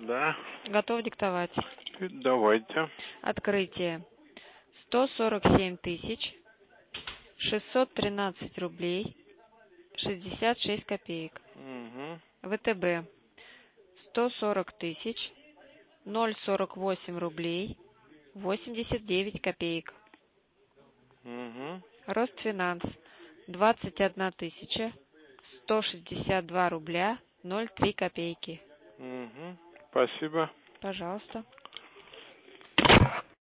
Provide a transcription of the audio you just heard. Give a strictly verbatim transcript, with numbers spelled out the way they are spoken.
Да. Готов диктовать. Давайте. Открытие. сто сорок семь тысяч шестьсот тринадцать рублей шестьдесят шесть копеек. Угу. ВТБ. сто сорок тысяч ноль сорок восемь рублей восемьдесят девять копеек. Угу. Росфинанс. двадцать одна тысяча сто шестьдесят два рубля ноль три копейки. Угу. Спасибо. Пожалуйста.